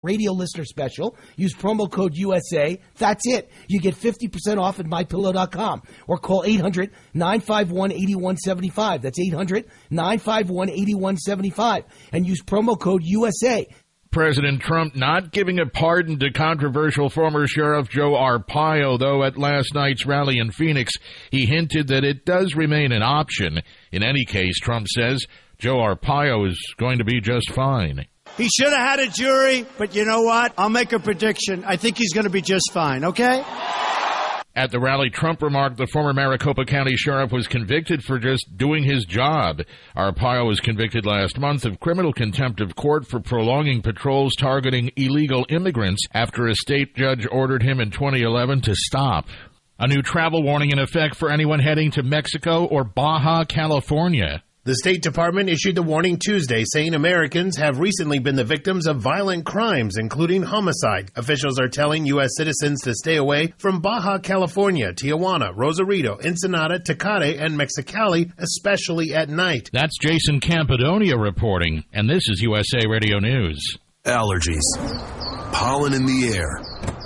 radio listener special. Use promo code USA. That's it. You get 50% off at MyPillow.com or call 800-951-8175. That's 800-951-8175 and use promo code USA. President Trump not giving a pardon to controversial former Sheriff Joe Arpaio, though at last night's rally in Phoenix, he hinted that it does remain an option. In any case, Trump says Joe Arpaio is going to be just fine. He should have had a jury, but you know what? I'll make a prediction. I think he's going to be just fine, okay? At the rally, Trump remarked the former Maricopa County sheriff was convicted for just doing his job. Arpaio was convicted last month of criminal contempt of court for prolonging patrols targeting illegal immigrants after a state judge ordered him in 2011 to stop. A new travel warning in effect for anyone heading to Mexico or Baja California. The State Department issued the warning Tuesday, saying Americans have recently been the victims of violent crimes, including homicide. Officials are telling U.S. citizens to stay away from Baja California, Tijuana, Rosarito, Ensenada, Tecate, and Mexicali, especially at night. That's Jason Campidonia reporting, and this is USA Radio News. Allergies, pollen in the air,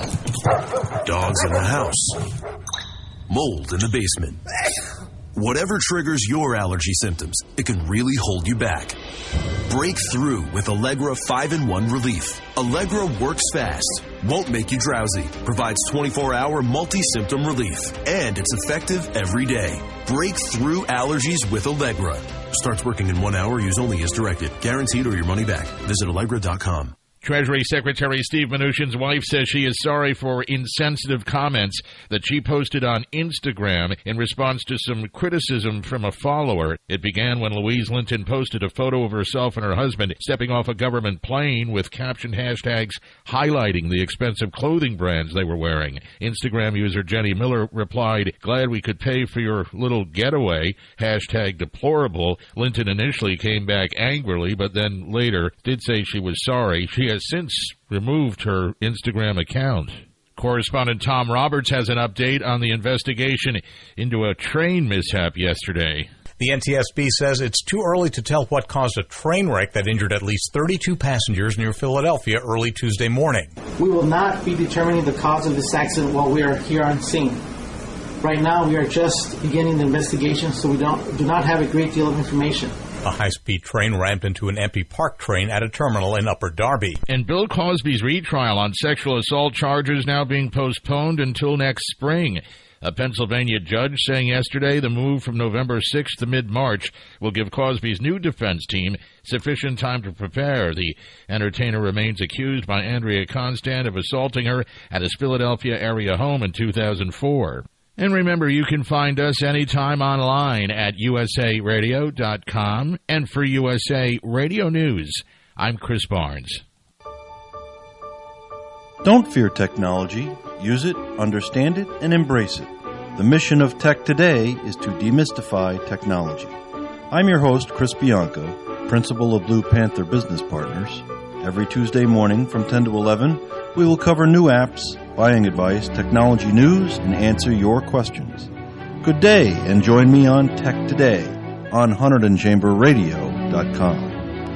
dogs in the house, mold in the basement. Whatever triggers your allergy symptoms, it can really hold you back. Break through with Allegra 5-in-1 Relief. Allegra works fast, won't make you drowsy, provides 24-hour multi-symptom relief, and it's effective every day. Break through allergies with Allegra. Starts working in 1 hour. Use only as directed. Guaranteed or your money back. Visit Allegra.com. Treasury Secretary Steve Mnuchin's wife says she is sorry for insensitive comments that she posted on Instagram in response to some criticism from a follower. It began when Louise Linton posted a photo of herself and her husband stepping off a government plane with caption hashtags highlighting the expensive clothing brands they were wearing. Instagram user Jenny Miller replied, "Glad we could pay for your little getaway," hashtag deplorable. Linton initially came back angrily, but then later did say she was sorry. She has since removed her Instagram account. Correspondent Tom Roberts has an update on the investigation into a train mishap yesterday. The NTSB says it's too early to tell what caused a train wreck that injured at least 32 passengers near Philadelphia early Tuesday morning. We will not be determining the cause of this accident while we are here on scene. Right now, we are just beginning the investigation, so we do not have a great deal of information. A high-speed train rammed into an empty parked train at a terminal in Upper Darby. And Bill Cosby's retrial on sexual assault charges now being postponed until next spring. A Pennsylvania judge saying yesterday the move from November 6th to mid-March will give Cosby's new defense team sufficient time to prepare. The entertainer remains accused by Andrea Constant of assaulting her at his Philadelphia area home in 2004. And remember, you can find us anytime online at usaradio.com. And for USA Radio News, I'm Chris Barnes. Don't fear technology. Use it, understand it, and embrace it. The mission of Tech Today is to demystify technology. I'm your host, Chris Bianco, principal of Blue Panther Business Partners. Every Tuesday morning from 10 to 11, we will cover new apps, buying advice, technology news, and answer your questions. Good day, and join me on Tech Today on HunterdonChamberRadio.com.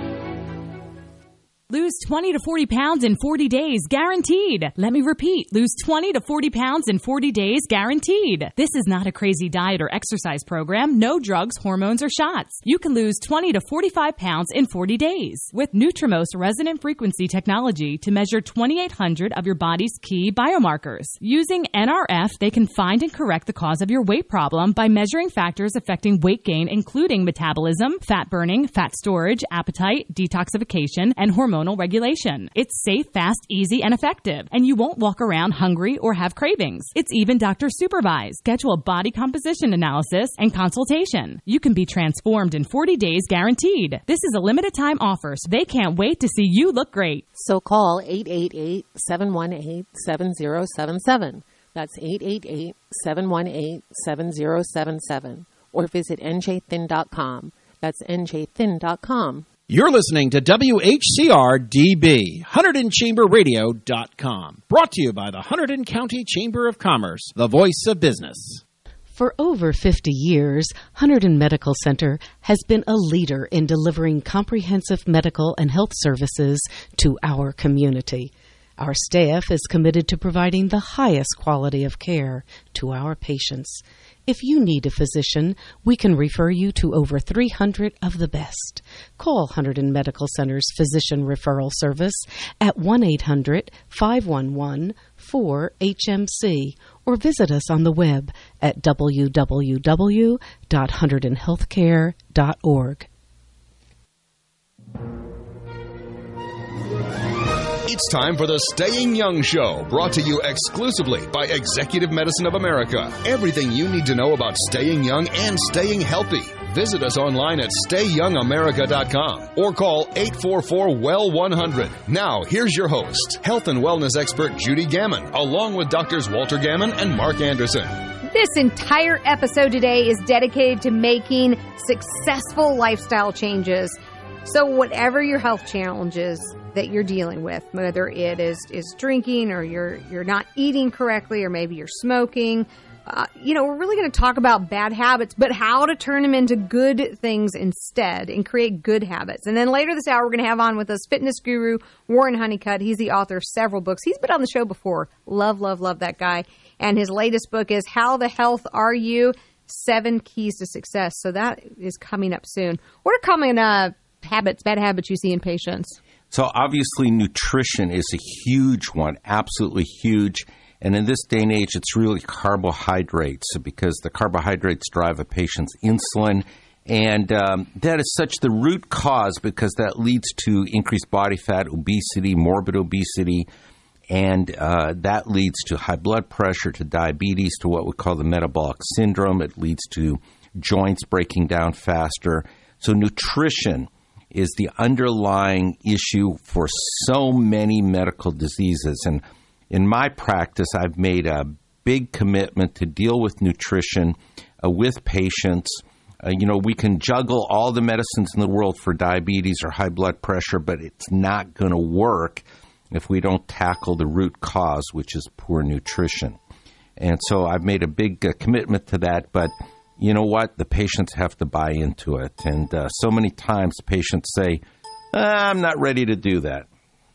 Lose 20 to 40 pounds in 40 days, guaranteed. Let me repeat, lose 20 to 40 pounds in 40 days, guaranteed. This is not a crazy diet or exercise program. No drugs, hormones, or shots. You can lose 20 to 45 pounds in 40 days with Nutrimost resonant frequency technology to measure 2,800 of your body's key biomarkers. Using NRF, they can find and correct the cause of your weight problem by measuring factors affecting weight gain, including metabolism, fat burning, fat storage, appetite, detoxification, and hormonal regulation. It's safe, fast, easy, and effective, and you won't walk around hungry or have cravings. It's even doctor supervised. Schedule a body composition analysis and consultation. You can be transformed in 40 days guaranteed. This is a limited time offer, so they can't wait to see you look great. So call 888-718-7077. That's 888-718-7077. Or visit njthin.com. That's njthin.com. You're listening to WHCR-DB, HunterdonChamberRadio.com. Brought to you by the Hunterdon County Chamber of Commerce, the voice of business. For over 50 years, Hunterdon Medical Center has been a leader in delivering comprehensive medical and health services to our community. Our staff is committed to providing the highest quality of care to our patients. If you need a physician, we can refer you to over 300 of the best. Call Hunterdon Medical Center's Physician Referral Service at 1-800-511-4HMC or visit us on the web at www.hunterdonhealthcare.org. It's time for the Staying Young Show, brought to you exclusively by Executive Medicine of America. Everything you need to know about staying young and staying healthy. Visit us online at StayYoungAmerica.com or call 844-WELL-100. Now, here's your host, health and wellness expert Judy Gammon, along with Doctors Walter Gammon and Mark Anderson. This entire episode today is dedicated to making successful lifestyle changes. So whatever your health challenges that you're dealing with, whether it is drinking or you're not eating correctly or maybe you're smoking, we're really going to talk about bad habits, but how to turn them into good things instead and create good habits. And then later this hour, we're going to have on with us fitness guru Warren Honeycutt. He's the author of several books. He's been on the show before. Love that guy. And his latest book is How the Health Are You? 7 Keys to Success. So that is coming up soon. What are common bad habits you see in patients? So obviously nutrition is a huge one, absolutely huge. And in this day and age, it's really carbohydrates because the carbohydrates drive a patient's insulin. And that is such the root cause because that leads to increased body fat, obesity, morbid obesity. And that leads to high blood pressure, to diabetes, to what we call the metabolic syndrome. It leads to joints breaking down faster. So nutrition is the underlying issue for so many medical diseases. And in my practice, I've made a big commitment to deal with nutrition with patients. We can juggle all the medicines in the world for diabetes or high blood pressure, but it's not going to work if we don't tackle the root cause, which is poor nutrition. And so I've made a big commitment to that, but you know what? The patients have to buy into it. And so many times patients say, I'm not ready to do that.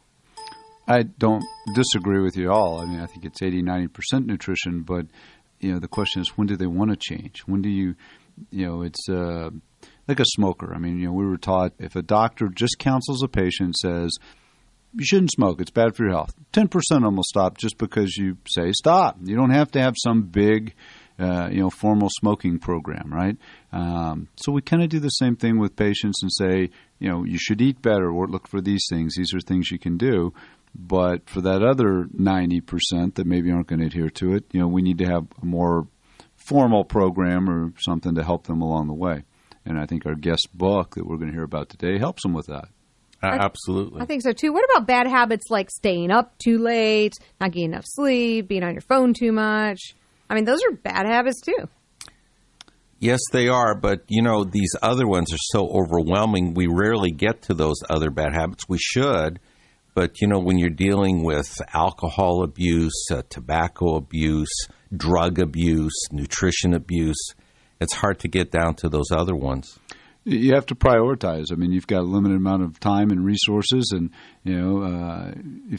I don't disagree with you at all. I mean, I think it's 80-90% nutrition, but, the question is, when do they want to change? When do you, it's like a smoker. I mean, we were taught if a doctor just counsels a patient, says, you shouldn't smoke, it's bad for your health, 10% of them will stop just because you say stop. You don't have to have some big formal smoking program, right? So we kind of do the same thing with patients and say, you should eat better or look for these things. These are things you can do. But for that other 90% that maybe aren't going to adhere to it, we need to have a more formal program or something to help them along the way. And I think our guest book that we're going to hear about today helps them with that. Absolutely. I think so, too. What about bad habits like staying up too late, not getting enough sleep, being on your phone too much? I mean, those are bad habits, too. Yes, they are. But, these other ones are so overwhelming, we rarely get to those other bad habits. We should. But, when you're dealing with alcohol abuse, tobacco abuse, drug abuse, nutrition abuse, it's hard to get down to those other ones. You have to prioritize. I mean, you've got a limited amount of time and resources. And, a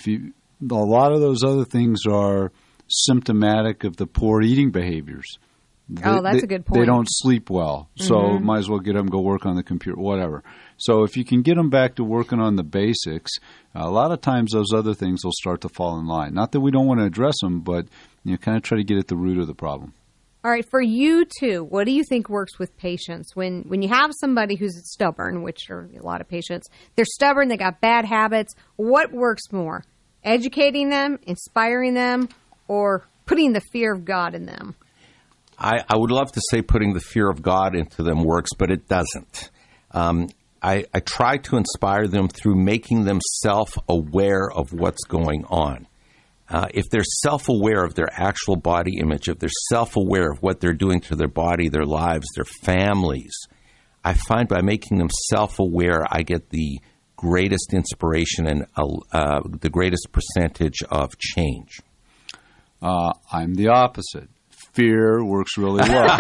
lot of those other things are symptomatic of the poor eating behaviors. That's a good point. They don't sleep well, so might as well get them to go work on the computer, whatever. So if you can get them back to working on the basics, a lot of times those other things will start to fall in line. Not that we don't want to address them, but kind of try to get at the root of the problem. All right, for you too, what do you think works with patients? When you have somebody who's stubborn, which are a lot of patients, they're stubborn, they got bad habits, what works more? Educating them, inspiring them, or putting the fear of God in them? I would love to say putting the fear of God into them works, but it doesn't. I try to inspire them through making them self-aware of what's going on. If they're self-aware of their actual body image, if they're self-aware of what they're doing to their body, their lives, their families, I find by making them self-aware, I get the greatest inspiration and the greatest percentage of change. I'm the opposite. fear works really well.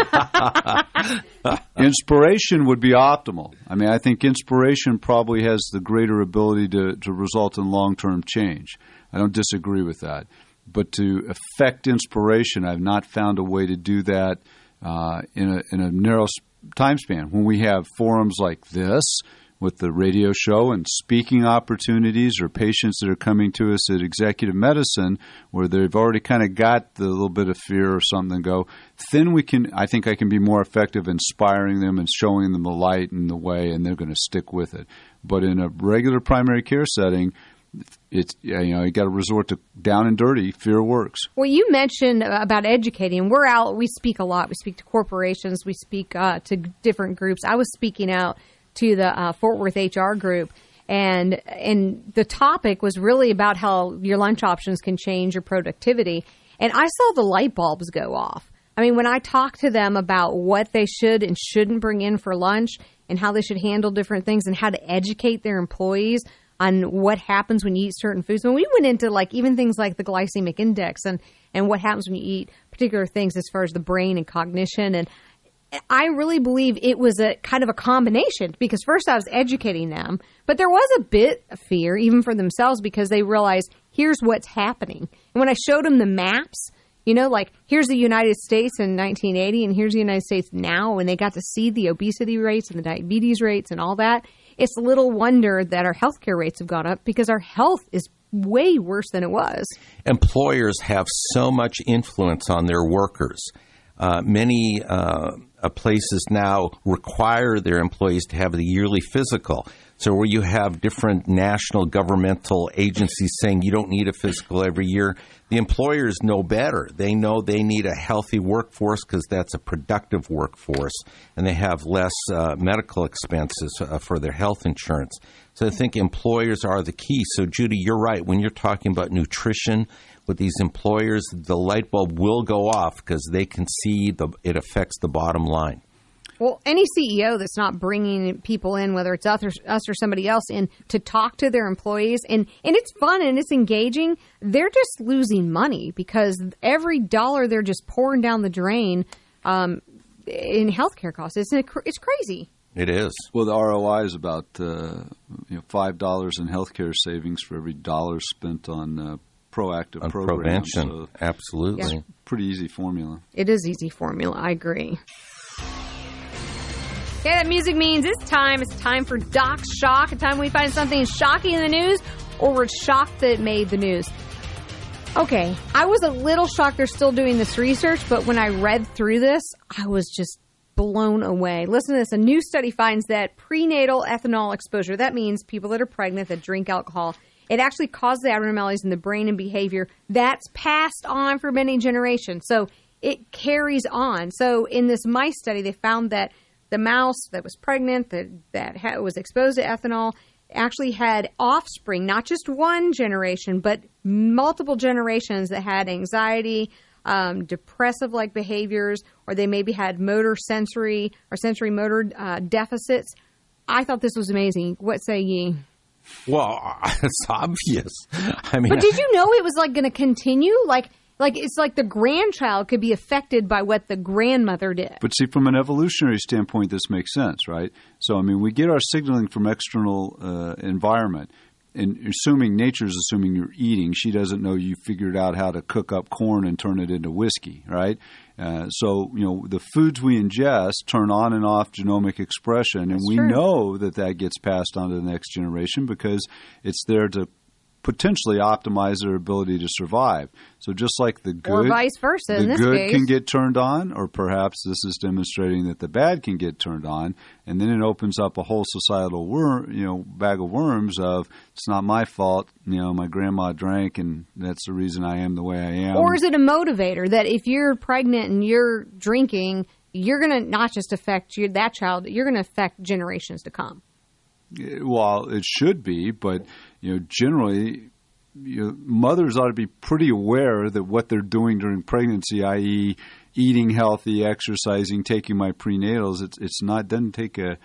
Inspiration would be optimal. I mean, I think inspiration probably has the greater ability to result in long-term change. I don't disagree with that. But to affect inspiration, I've not found a way to do that in a narrow time span. When we have forums like this with the radio show and speaking opportunities, or patients that are coming to us at executive medicine where they've already kind of got the little bit of fear or something go, then I think I can be more effective inspiring them and showing them the light and the way, and they're going to stick with it. But in a regular primary care setting, it's, you got to resort to down and dirty. Fear works. Well, you mentioned about educating. We're out. We speak a lot. We speak to corporations. We speak to different groups. I was speaking out to the Fort Worth HR group, and the topic was really about how your lunch options can change your productivity. And I saw the light bulbs go off. I mean, when I talked to them about what they should and shouldn't bring in for lunch and how they should handle different things and how to educate their employees on what happens when you eat certain foods. When we went into even things like the glycemic index and what happens when you eat particular things as far as the brain and cognition, and I really believe it was a kind of a combination, because first I was educating them, but there was a bit of fear even for themselves because they realized here's what's happening. And when I showed them the maps, here's the United States in 1980 and here's the United States now, and they got to see the obesity rates and the diabetes rates and all that, it's little wonder that our healthcare rates have gone up because our health is way worse than it was. Employers have so much influence on their workers. Many places now require their employees to have the yearly physical. So where you have different national governmental agencies saying you don't need a physical every year, the employers know better. They know they need a healthy workforce because that's a productive workforce, and they have less medical expenses for their health insurance. So I think employers are the key. So, Judy, you're right. When you're talking about nutrition with these employers, the light bulb will go off because they can see it affects the bottom line. Well, any CEO that's not bringing people in, whether it's us or somebody else in, to talk to their employees, and it's fun and it's engaging, they're just losing money because every dollar they're just pouring down the drain in healthcare costs. It's crazy. It is. Well, the ROI is about $5 in healthcare savings for every dollar spent on proactive programs. Prevention. So absolutely. It's a pretty easy formula. It is easy formula. I agree. Okay, that music means it's time. It's time for Doc Shock, a time we find something shocking in the news or we're shocked that it made the news. Okay, I was a little shocked they're still doing this research, but when I read through this, I was just blown away. Listen to this. A new study finds that prenatal ethanol exposure, that means people that are pregnant that drink alcohol, it actually causes abnormalities in the brain and behavior that's passed on for many generations. So it carries on. So in this mice study, they found that the mouse that was pregnant, that was exposed to ethanol, actually had offspring, not just one generation, but multiple generations that had anxiety, depressive-like behaviors, or they maybe had sensory motor deficits. I thought this was amazing. What say ye? Well, it's obvious. I mean, but did you know it was going to continue? It's like the grandchild could be affected by what the grandmother did. But see, from an evolutionary standpoint, this makes sense, right? So, I mean, we get our signaling from external environment. And nature's assuming you're eating. She doesn't know you figured out how to cook up corn and turn it into whiskey, right? So, the foods we ingest turn on and off genomic expression. And we know that gets passed on to the next generation because it's there to potentially optimize their ability to survive. So just like the good, or vice versa, in this the good case, can get turned on, or perhaps this is demonstrating that the bad can get turned on, and then it opens up a whole societal bag of worms of it's not my fault, my grandma drank, and that's the reason I am the way I am. Or is it a motivator that if you're pregnant and you're drinking, you're going to not just affect that child, you're going to affect generations to come? Well, it should be, but generally, mothers ought to be pretty aware that what they're doing during pregnancy, i.e., eating healthy, exercising, taking my prenatals, doesn't take a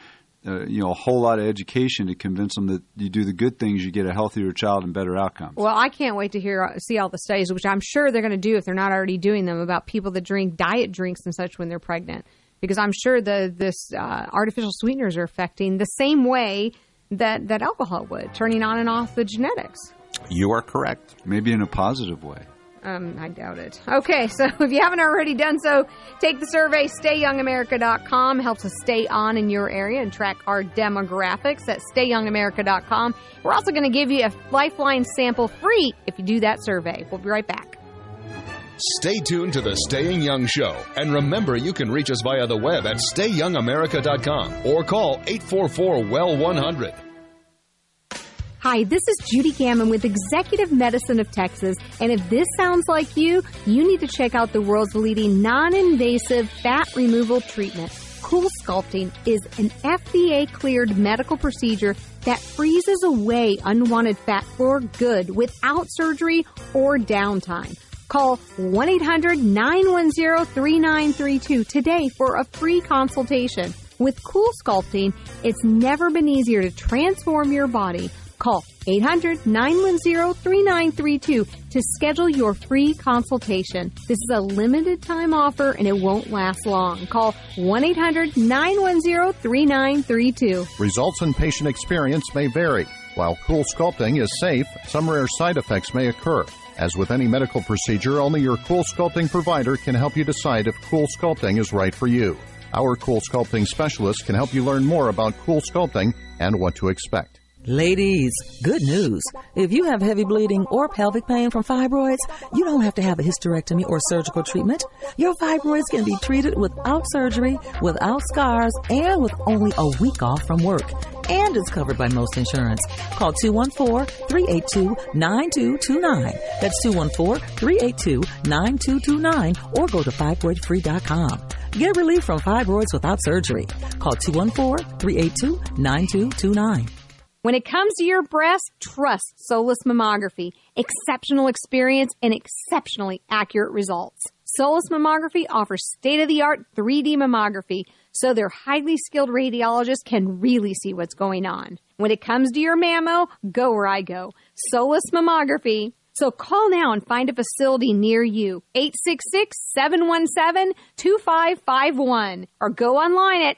a whole lot of education to convince them that you do the good things, you get a healthier child and better outcomes. Well, I can't wait to see all the studies, which I'm sure they're going to do if they're not already doing them, about people that drink diet drinks and such when they're pregnant. Because I'm sure this artificial sweeteners are affecting the same way that alcohol would, turning on and off the genetics. You are correct. Maybe in a positive way. I doubt it. Okay, so if you haven't already done so, take the survey. StayYoungAmerica.com helps us stay on in your area and track our demographics at StayYoungAmerica.com. We're also going to give you a Lifeline sample free if you do that survey. We'll be right back. Stay tuned to the Staying Young Show. And remember, you can reach us via the web at StayYoungAmerica.com or call 844-WELL-100. Hi, this is Judy Gammon with Executive Medicine of Texas, and if this sounds like you need to check out the world's leading non-invasive fat removal treatment. Cool Sculpting is an FDA-cleared medical procedure that freezes away unwanted fat for good without surgery or downtime. Call 1-800-910-3932 today for a free consultation. With Cool Sculpting, it's never been easier to transform your body. Call 800-910-3932 to schedule your free consultation. This is a limited time offer and it won't last long. Call 1-800-910-3932. Results and patient experience may vary. While Cool Sculpting is safe, some rare side effects may occur. As with any medical procedure, only your Cool Sculpting provider can help you decide if Cool Sculpting is right for you. Our Cool Sculpting specialist can help you learn more about Cool Sculpting and what to expect. Ladies, good news. If you have heavy bleeding or pelvic pain from fibroids, you don't have to have a hysterectomy or surgical treatment. Your fibroids can be treated without surgery, without scars, and with only a week off from work. And is covered by most insurance. Call 214-382-9229. That's 214-382-9229 or go to fibroidfree.com. Get relief from fibroids without surgery. Call 214-382-9229. When it comes to your breast, trust Solus Mammography. Exceptional experience and exceptionally accurate results. Solus Mammography offers state-of-the-art 3D mammography, so their highly skilled radiologists can really see what's going on. When it comes to your mammo, go where I go. Solus Mammography. So call now and find a facility near you. 866-717-2551. Or go online at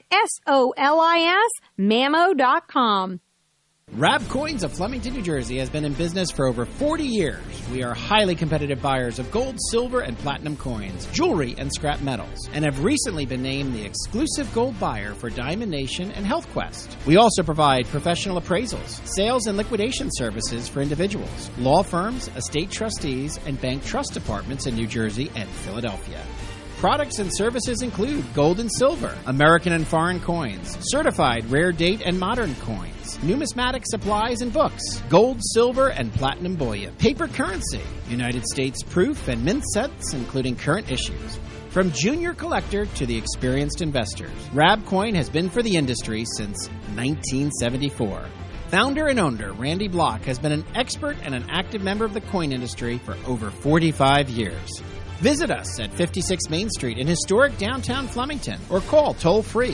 solismammo.com. Rab Coins of Flemington, New Jersey has been in business for over 40 years. We are highly competitive buyers of gold, silver, and platinum coins, jewelry, and scrap metals, and have recently been named the exclusive gold buyer for Diamond Nation and Health Quest. We also provide professional appraisals, sales and liquidation services for individuals, law firms, estate trustees, and bank trust departments in New Jersey and Philadelphia. Products and services include gold and silver, American and foreign coins, certified rare date and modern coins, numismatic supplies and books, gold, silver, and platinum bullion, paper currency, United States proof and mint sets, including current issues. From junior collector to the experienced investors, Rab Coin has been for the industry since 1974. Founder and owner Randy Block has been an expert and an active member of the coin industry for over 45 years. Visit us at 56 Main Street in historic downtown Flemington or call toll-free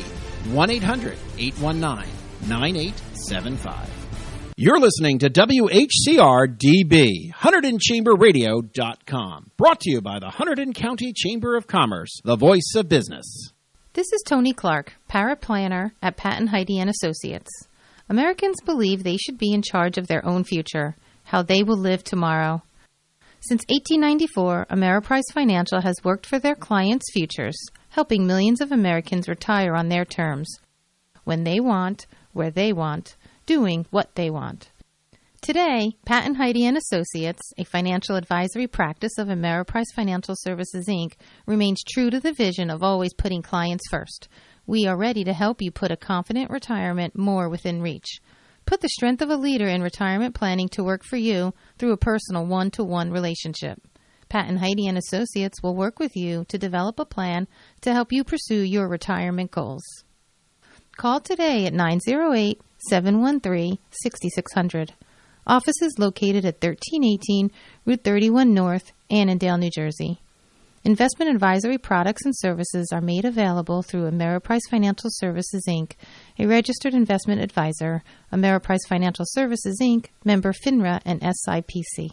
1-800-819-9875. You're listening to WHCR-DB, HunterdonChamberRadio.com. Brought to you by the Hunterdon County Chamber of Commerce, the voice of business. This is Tony Clark, paraplanner at Patton Heidi & Associates. Americans believe they should be in charge of their own future, how they will live tomorrow. Since 1894, Ameriprise Financial has worked for their clients' futures, helping millions of Americans retire on their terms, when they want, where they want, doing what they want. Today, Patton Heidi & Associates, a financial advisory practice of Ameriprise Financial Services, Inc., remains true to the vision of always putting clients first. We are ready to help you put a confident retirement more within reach. Put the strength of a leader in retirement planning to work for you through a personal one-to-one relationship. Patton Heidi & Associates will work with you to develop a plan to help you pursue your retirement goals. Call today at 908-713-6600. Office is located at 1318 Route 31 North, Annandale, New Jersey. Investment advisory products and services are made available through Ameriprise Financial Services, Inc., a registered investment advisor. Ameriprise Financial Services, Inc., member FINRA and SIPC.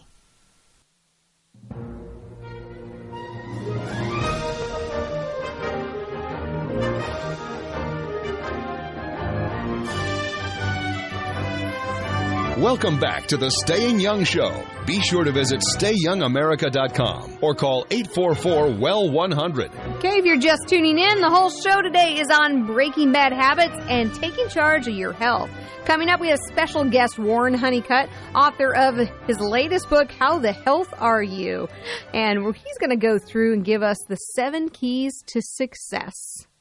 Welcome back to the Staying Young Show. Be sure to visit StayYoungAmerica.com or call 844-WELL-100. Okay, if you're just tuning in, the whole show today is on breaking bad habits and taking charge of your health. Coming up, we have special guest Warren Honeycutt, author of his latest book, How the Health Are You? And he's going to go through and give us the 7 keys to success.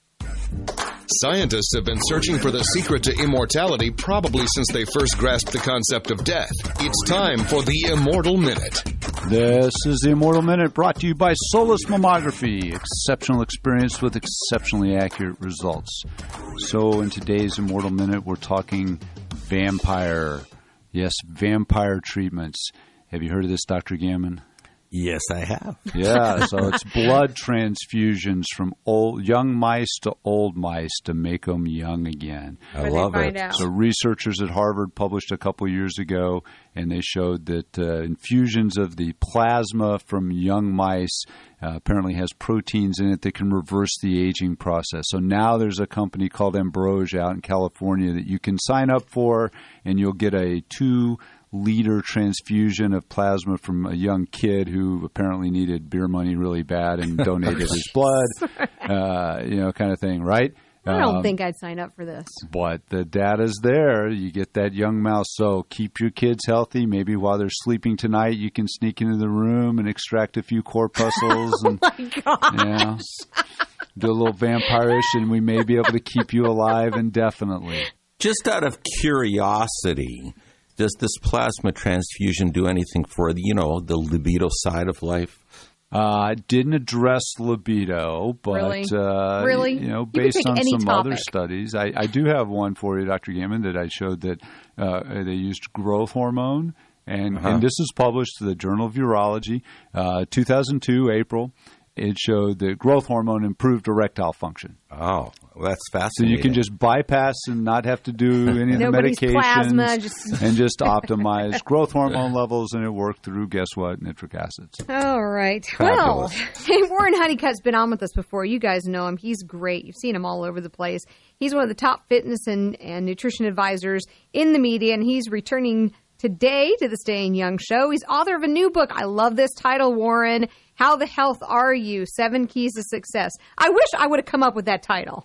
Scientists have been searching for the secret to immortality probably since they first grasped the concept of death. It's time for the Immortal Minute. This is the Immortal Minute, brought to you by Solus Mammography. Exceptional experience with exceptionally accurate results. So in today's Immortal Minute, we're talking vampire. Yes, vampire treatments. Have you heard of this, Dr. Gammon? Yes, I have. Yeah, so it's blood transfusions from young mice to old mice to make them young again. I love it. So researchers at Harvard published a couple years ago, and they showed that infusions of the plasma from young mice apparently has proteins in it that can reverse the aging process. So now there's a company called Ambrosia out in California that you can sign up for, and you'll get a 2-liter transfusion of plasma from a young kid who apparently needed beer money really bad and donated his blood, kind of thing, right? I don't think I'd sign up for this. But the data's there. You get that young mouse. So keep your kids healthy. Maybe while they're sleeping tonight, you can sneak into the room and extract a few corpuscles. Oh, my gosh. Do a little vampire-ish, and we may be able to keep you alive indefinitely. Just out of curiosity, does this plasma transfusion do anything for, the libido side of life? Didn't address libido, but Really? Based on some other studies, I do have one for you, Dr. Gammon, that I showed that they used growth hormone, and this is published in the Journal of Urology, 2002, April. It showed that growth hormone improved erectile function. Oh, well, that's So fascinating. you can just bypass and not have to do any of the Nobody's medications plasma, and just optimize growth hormone levels, and it worked through, guess what, nitric acids. All right. Fabulous. Well, Warren Honeycutt's been on with us before. You guys know him. He's great. You've seen him all over the place. He's one of the top fitness and nutrition advisors in the media, and he's returning today to the Staying Young Show. He's author of a new book. I love this title, Warren. How the Health Are You? 7 Keys to Success. I wish I would have come up with that title.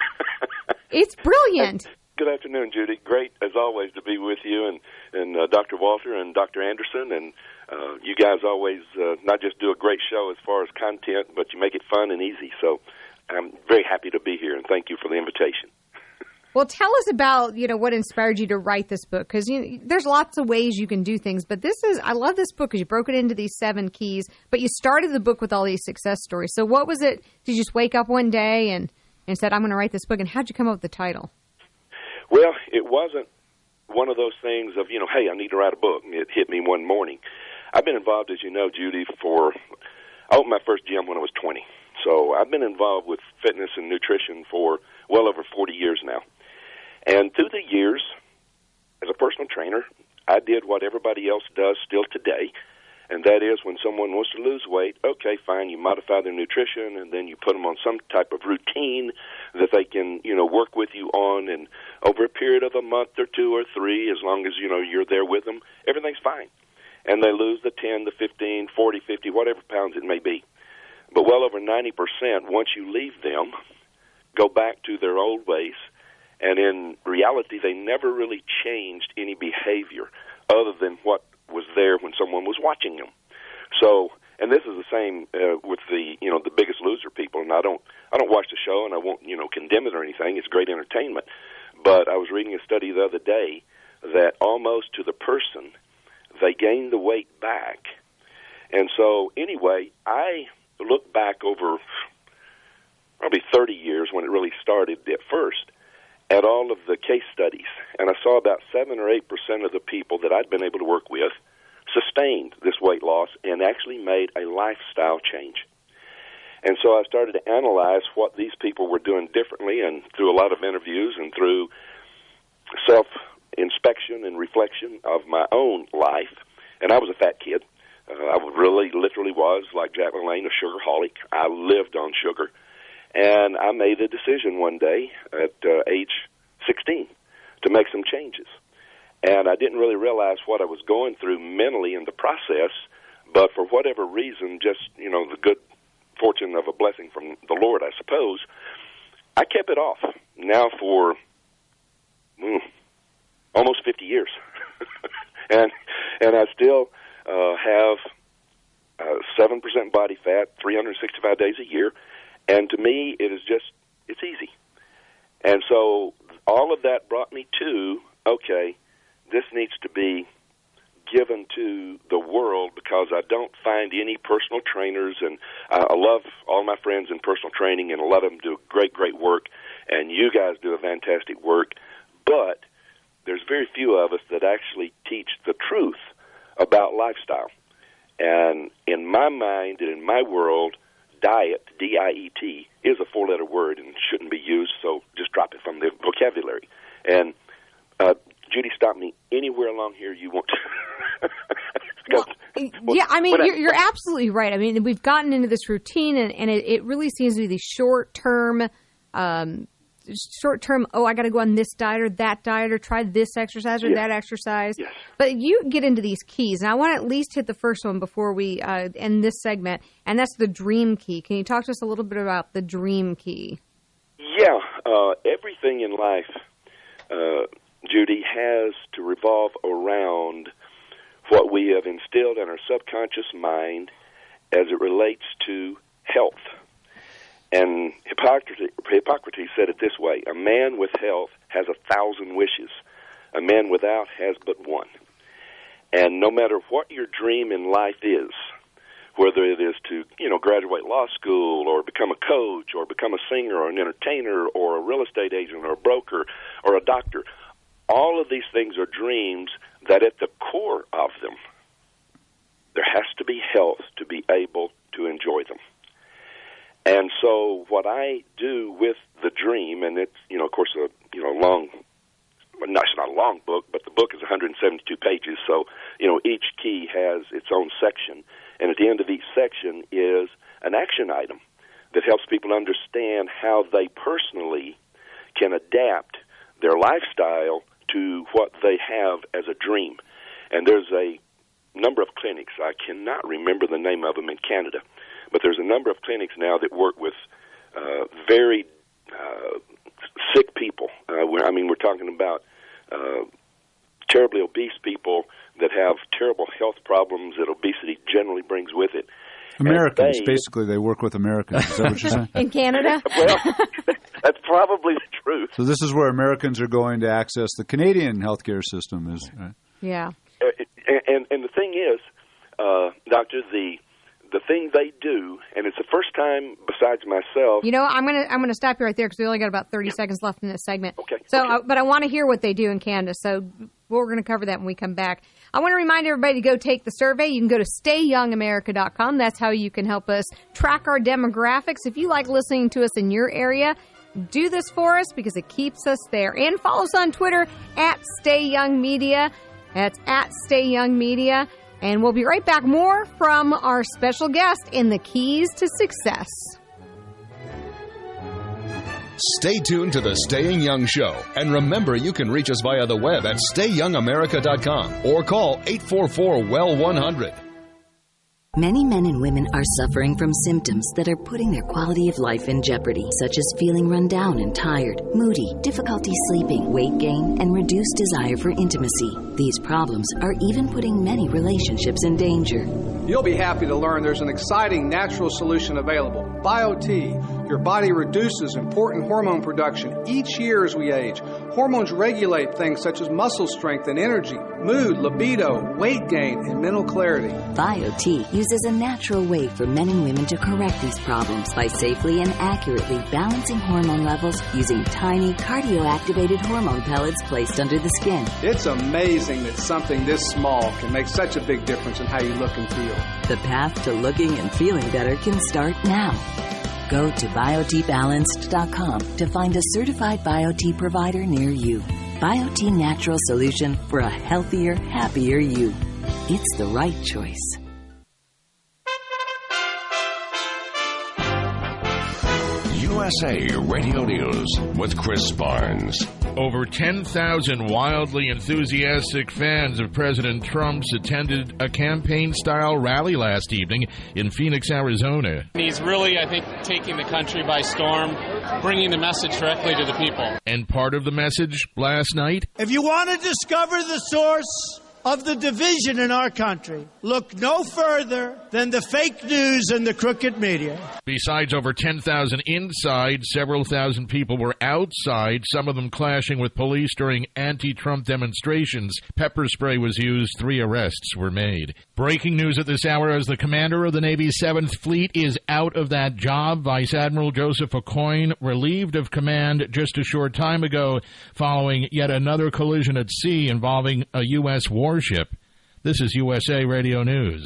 It's brilliant. Good afternoon, Judy. Great, as always, to be with you and Dr. Walter and Dr. Anderson. And you guys always not just do a great show as far as content, but you make it fun and easy. So I'm very happy to be here, and thank you for the invitation. Well, tell us about, what inspired you to write this book, because there's lots of ways you can do things, but I love this book because you broke it into these 7 keys, but you started the book with all these success stories. So what was it? Did you just wake up one day and said, I'm going to write this book, and how'd you come up with the title? Well, it wasn't one of those things of, hey, I need to write a book, and it hit me one morning. I've been involved, as you know, Judy, I opened my first gym when I was 20. So I've been involved with fitness and nutrition for well over 40 years now. And through the years, as a personal trainer, I did what everybody else does still today, and that is when someone wants to lose weight, okay, fine, you modify their nutrition, and then you put them on some type of routine that they can, work with you on, and over a period of a month or 2 or 3, as long as, you're there with them, everything's fine. And they lose the 10, the 15, 40, 50, whatever pounds it may be. But well over 90%, once you leave them, go back to their old ways. And in reality, they never really changed any behavior other than what was there when someone was watching them. So, and this is the same with the Biggest Loser people. And I don't watch the show, and I won't condemn it or anything. It's great entertainment. But I was reading a study the other day that almost to the person, they gained the weight back. And so, anyway, I look back over probably 30 years when it really started at first, at all of the case studies, and I saw about 7 or 8% of the people that I'd been able to work with sustained this weight loss and actually made a lifestyle change. And so I started to analyze what these people were doing differently, and through a lot of interviews and through self-inspection and reflection of my own life. And I was a fat kid. I really, literally was, like Jack LaLanne, a sugarholic. I lived on sugar. And I made a decision one day at age 16 to make some changes. And I didn't really realize what I was going through mentally in the process, but for whatever reason, just, the good fortune of a blessing from the Lord, I suppose, I kept it off now for almost 50 years. and I still have 7% body fat, 365 days a year, and to me, it's easy. And so all of that brought me to, okay, this needs to be given to the world, because I don't find any personal trainers, and I love all my friends in personal training, and a lot of them do great, great work, and you guys do a fantastic work, but there's very few of us that actually teach the truth about lifestyle. And in my mind and in my world, diet, D-I-E-T, is a four-letter word and shouldn't be used, so just drop it from the vocabulary. And Judy, stop me anywhere along here you want to. Yeah, I mean, you're absolutely right. I mean, we've gotten into this routine, and it really seems to be these short-term, I got to go on this diet or that diet, or try this exercise or that exercise. Yes. But you get into these keys, and I want to at least hit the first one before we end this segment, and that's the dream key. Can you talk to us a little bit about the dream key? Yeah, everything in life, Judy, has to revolve around what we have instilled in our subconscious mind as it relates to health. And Hippocrates said it this way: a man with health has 1,000 wishes. A man without has but one. And no matter what your dream in life is, whether it is to, graduate law school, or become a coach, or become a singer, or an entertainer, or a real estate agent, or a broker, or a doctor, all of these things are dreams that at the core of them, there has to be health to be able to enjoy them. And so what I do with the dream, and it's, of course, a long, well, it's not a long book, but the book is 172 pages, so, each key has its own section, and at the end of each section is an action item that helps people understand how they personally can adapt their lifestyle to what they have as a dream. And there's a number of clinics, I cannot remember the name of them in Canada, but there's a number of clinics now that work with very sick people. We're talking about terribly obese people that have terrible health problems that obesity generally brings with it. Americans, basically, they work with Americans. Is that what you're saying? In Canada? Well, that's probably the truth. So this is where Americans are going to access the Canadian healthcare system, right? Yeah. And the thing is, Doctor, the thing they do, and it's the first time besides myself. I'm gonna stop you right there because we only got about 30 seconds left in this segment. Okay. So, but I want to hear what they do in Canada. So we're going to cover that when we come back. I want to remind everybody to go take the survey. You can go to StayYoungAmerica.com. That's how you can help us track our demographics. If you like listening to us in your area, do this for us because it keeps us there. And follow us on Twitter at StayYoungMedia. That's at StayYoungMedia. And we'll be right back. More from our special guest in the Keys to Success. Stay tuned to the Staying Young Show. And remember, you can reach us via the web at StayYoungAmerica.com or call 844-WELL-100. Many men and women are suffering from symptoms that are putting their quality of life in jeopardy, such as feeling run down and tired, moody, difficulty sleeping, weight gain, and reduced desire for intimacy. These problems are even putting many relationships in danger. You'll be happy to learn there's an exciting natural solution available, BioT. Your body reduces important hormone production each year as we age. Hormones regulate things such as muscle strength and energy, mood, libido, weight gain, and mental clarity. BioT uses a natural way for men and women to correct these problems by safely and accurately balancing hormone levels using tiny cardio-activated hormone pellets placed under the skin. It's amazing that something this small can make such a big difference in how you look and feel. The path to looking and feeling better can start now. Go to biotbalanced.com to find a certified BioT provider near you. BioT Natural Solution for a healthier, happier you. It's the right choice. USA Radio News with Chris Barnes. Over 10,000 wildly enthusiastic fans of President Trump's attended a campaign-style rally last evening in Phoenix, Arizona. He's really, I think, taking the country by storm, bringing the message directly to the people. And part of the message last night? If you want to discover the source of the division in our country, look no further than the fake news and the crooked media. Besides over 10,000 inside, several thousand people were outside, some of them clashing with police during anti-Trump demonstrations. Pepper spray was used. 3 arrests were made. Breaking news at this hour as the commander of the Navy's 7th Fleet is out of that job. Vice Admiral Joseph Aucoin relieved of command just a short time ago following yet another collision at sea involving a U.S. warship. This is USA Radio News.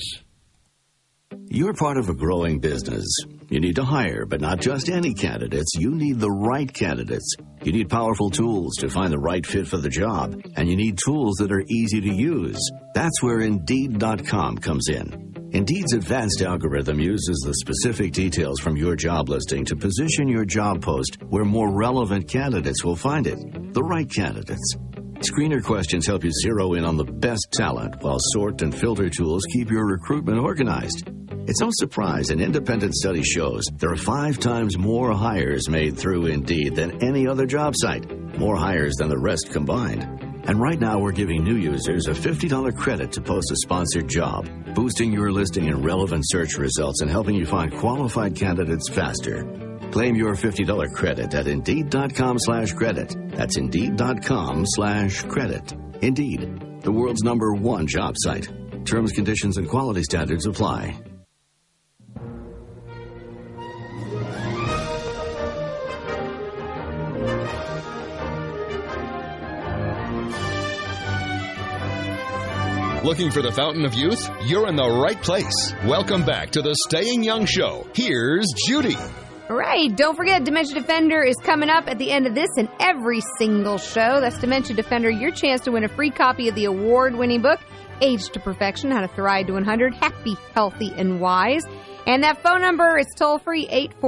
You're part of a growing business. You need to hire, but not just any candidates. You need the right candidates. You need powerful tools to find the right fit for the job, and you need tools that are easy to use. That's where Indeed.com comes in. Indeed's advanced algorithm uses the specific details from your job listing to position your job post where more relevant candidates will find it. The right candidates. Screener questions help you zero in on the best talent, while sort and filter tools keep your recruitment organized. It's no surprise an independent study shows there are 5 times more hires made through Indeed than any other job site, more hires than the rest combined. And right now we're giving new users a $50 credit to post a sponsored job, boosting your listing in relevant search results and helping you find qualified candidates faster. Claim your $50 credit at Indeed.com/credit. That's Indeed.com/credit. Indeed, the world's #1 job site. Terms, conditions, and quality standards apply. Looking for the fountain of youth? You're in the right place. Welcome back to the Staying Young Show. Here's Judy. All right, don't forget, Dementia Defender is coming up at the end of this and every single show. That's Dementia Defender, your chance to win a free copy of the award-winning book, Age to Perfection, How to Thrive to 100, Happy, Healthy, and Wise. And that phone number is toll-free,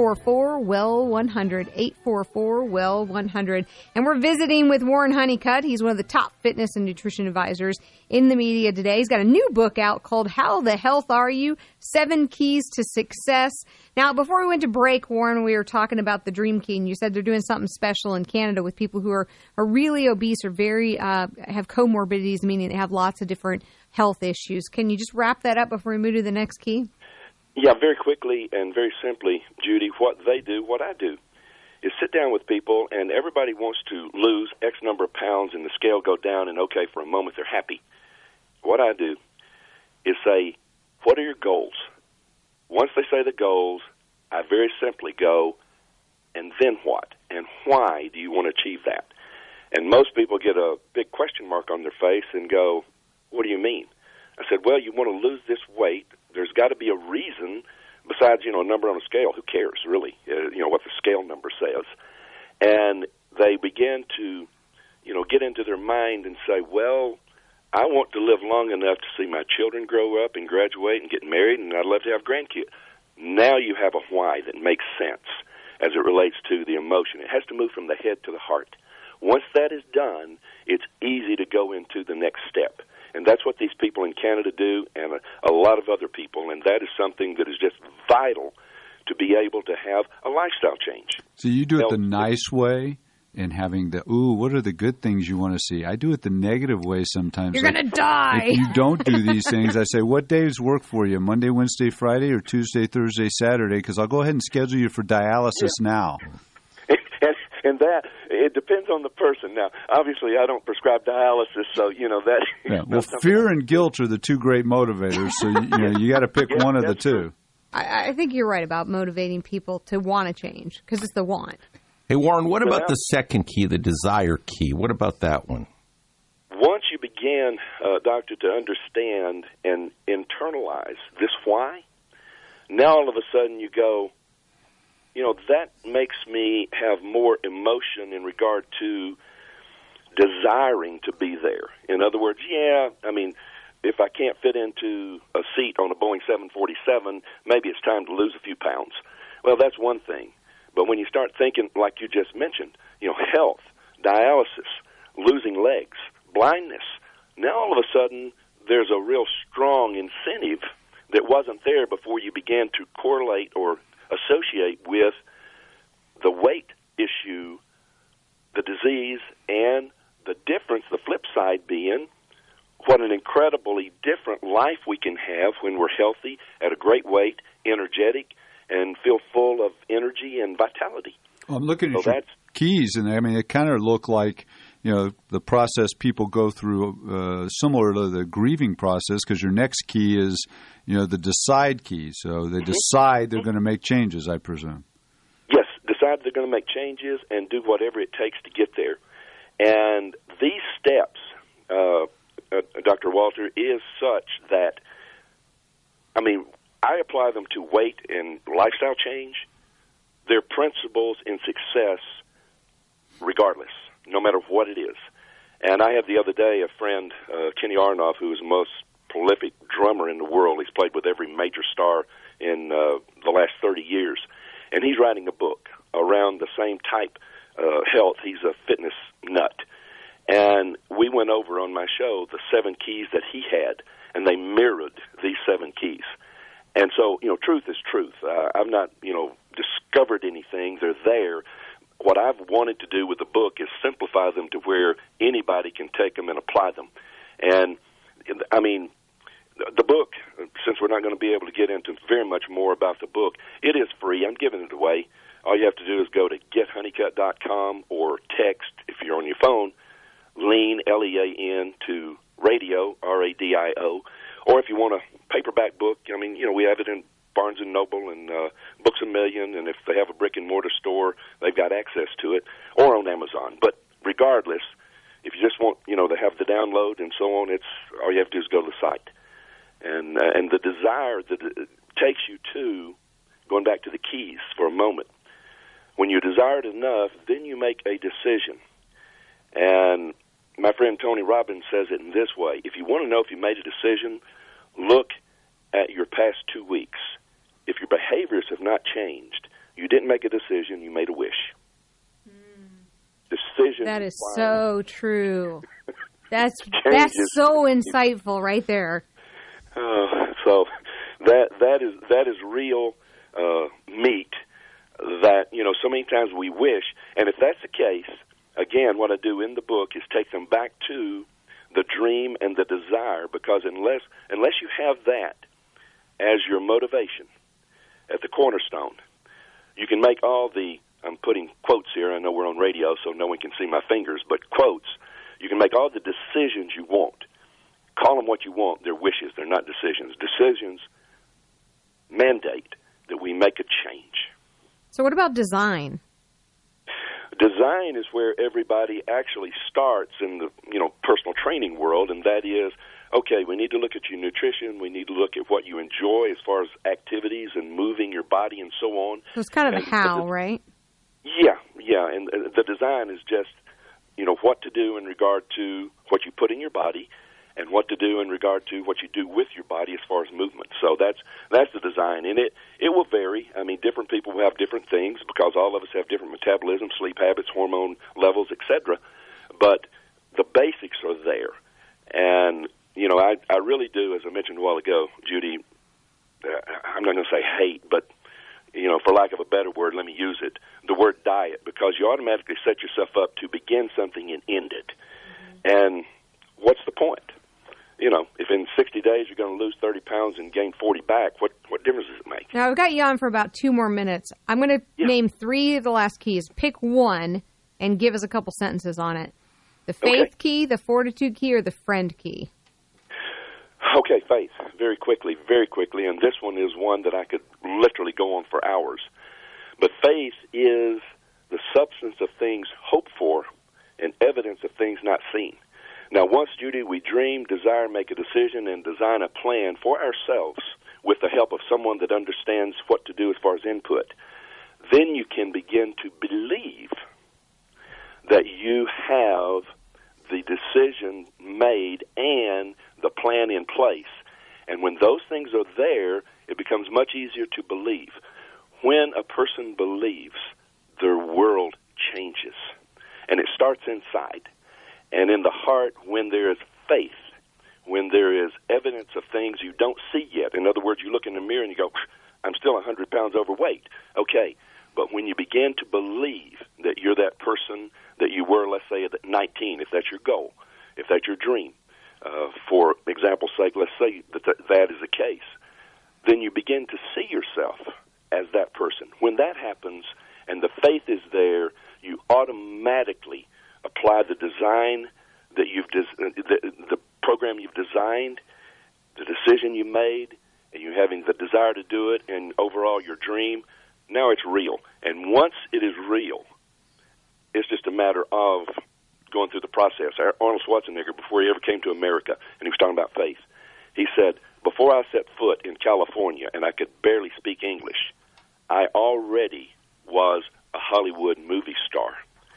844-WELL-100, 844-WELL-100. And we're visiting with Warren Honeycutt. He's one of the top fitness and nutrition advisors in the media today. He's got a new book out called How the Health Are You? 7 Keys to Success. Now, before we went to break, Warren, we were talking about the Dream Key, and you said they're doing something special in Canada with people who are really obese or very have comorbidities, meaning they have lots of different health issues. Can you just wrap that up before we move to the next key? Yeah, very quickly and very simply, Judy, what they do, what I do, is sit down with people, and everybody wants to lose X number of pounds, and the scale go down, and okay, for a moment they're happy. What I do is say, what are your goals? Once they say the goals, I very simply go, and then what? And why do you want to achieve that? And most people get a big question mark on their face and go, what do you mean? I said, well, you want to lose this weight. There's got to be a reason besides, a number on a scale. Who cares, really, what the scale number says. And they begin to, get into their mind and say, well, I want to live long enough to see my children grow up and graduate and get married, and I'd love to have grandkids. Now you have a why that makes sense as it relates to the emotion. It has to move from the head to the heart. Once that is done, it's easy to go into the next step. And that's what these people in Canada do, and a lot of other people. And that is something that is just vital to be able to have a lifestyle change. So you do it the nice way, and having what are the good things you want to see? I do it the negative way sometimes. You're going to die. If you don't do these things, I say, what days work for you? Monday, Wednesday, Friday, or Tuesday, Thursday, Saturday? Because I'll go ahead and schedule you for dialysis now. And that, it depends on the person. Now, obviously, I don't prescribe dialysis, so, that... Yeah. Well, fear and guilt are the two great motivators, so, you got to pick one of the two. I think you're right about motivating people to want to change, because it's the want. Hey, Warren, what about the second key, the desire key? What about that one? Once you begin, Doctor, to understand and internalize this why, now all of a sudden you go, that makes me have more emotion in regard to desiring to be there. In other words, if I can't fit into a seat on a Boeing 747, maybe it's time to lose a few pounds. Well, that's one thing. But when you start thinking, like you just mentioned, health, dialysis, losing legs, blindness, now all of a sudden there's a real strong incentive that wasn't there before you began to correlate or associate with the weight issue, the disease, and the difference, the flip side being what an incredibly different life we can have when we're healthy, at a great weight, energetic, and feel full of energy and vitality. I'm looking at your keys, and it kind of look like the process people go through, similar to the grieving process, because your next key is the decide key. So they decide they're going to make changes, I presume. Yes, decide they're going to make changes and do whatever it takes to get there. And these steps, Dr. Walter, is such that, I apply them to weight and lifestyle change. They're principles in success regardless, no matter what it is. And I had the other day a friend, Kenny Aronoff, who is the most prolific drummer in the world. He's played with every major star in the last 30 years. And he's writing a book around the same type health. He's a fitness nut. And we went over on my show the 7 keys that he had, and they mirrored these 7 keys. And so, truth is truth. I've not, discovered anything. They're there. What I've wanted to do with the book is simplify them to where anybody can take them and apply them. And, the book, since we're not going to be able to get into very much more about the book, it is free. I'm giving it away. All you have to do is go to gethoneycut.com or text, if you're on your phone, LEAN, L-E-A-N, to radio, R-A-D-I-O. Or if you want a paperback book, we have it in Barnes & Noble and Books A Million, and if they have a brick-and-mortar store, they've got access to it, or on Amazon. But regardless, if you just want, to have the download and so on, all you have to do is go to the site. And the desire that it takes you to, going back to the keys for a moment, when you desire it enough, then you make a decision. And my friend Tony Robbins says it in this way: if you want to know if you made a decision, look at your past 2 weeks. If your behaviors have not changed, you didn't make a decision, you made a wish. Decision. That is so true. That's so insightful right there. So that is real meat that, so many times we wish. And if that's the case, again, what I do in the book is take them back to the dream and the desire, because unless you have that as your motivation at the cornerstone, you can make all the, I'm putting quotes here, I know we're on radio so no one can see my fingers, but quotes, you can make all the decisions you want. Call them what you want. They're wishes. They're not decisions. Decisions mandate that we make a change. So what about design? Design is where everybody actually starts in the personal training world, and that is, okay, we need to look at your nutrition. We need to look at what you enjoy as far as activities and moving your body and so on. So it's kind of the how, right? Yeah. And the design is just, what to do in regard to what you put in your body, and what to do in regard to what you do with your body as far as movement. So that's the design. And it will vary. Different people will have different things because all of us have different metabolism, sleep habits, hormone levels, etc. But the basics are there. And, I really do, as I mentioned a while ago, Judy, I'm not going to say hate, but, for lack of a better word, let me use it, the word diet, because you automatically set yourself up to begin something and end it. And what's the point? If in 60 days you're going to lose 30 pounds and gain 40 back, what difference does it make? Now, I've got you on for about 2 more minutes. I'm going to name 3 of the last keys. Pick one and give us a couple sentences on it. The faith key, the fortitude key, or the friend key? Okay, faith, very quickly. And this one is one that I could literally go on for hours. But faith is the substance of things hoped for and evidence of things not seen. Now, once, Judy, we dream, desire, make a decision, and design a plan for ourselves with the help of someone that understands what to do as far as input, then you can begin to believe that you have the decision made and the plan in place. And when those things are there, it becomes much easier to believe. When a person believes, their world changes. And it starts inside. And in the heart, when there is faith, when there is evidence of things you don't see yet. In other words, you look in the mirror and you go, I'm still 100 pounds overweight. Okay, but when you begin to believe that you're that person that you were, let's say, at 19, if that's your goal, if that's your dream, for example's sake, let's say that is the case, then you begin to see yourself as that person. When that happens and the faith is there, you automatically apply the design that the program you've designed, the decision you made, and you having the desire to do it, and overall your dream. Now it's real. And once it is real, it's just a matter of going through the process. Arnold Schwarzenegger, before he ever came to America, and he was talking about faith, he said, before I set foot in California and I could barely speak English, I already was a Hollywood movie star.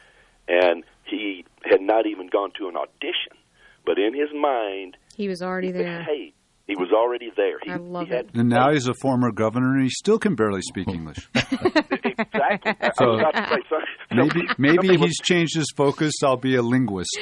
And he had not even gone to an audition, but in his mind, he was already there. Hey, he was already there. I love it. And now he's a former governor, and he still can barely speak English. Exactly. So maybe he's changed his focus. I'll be a linguist.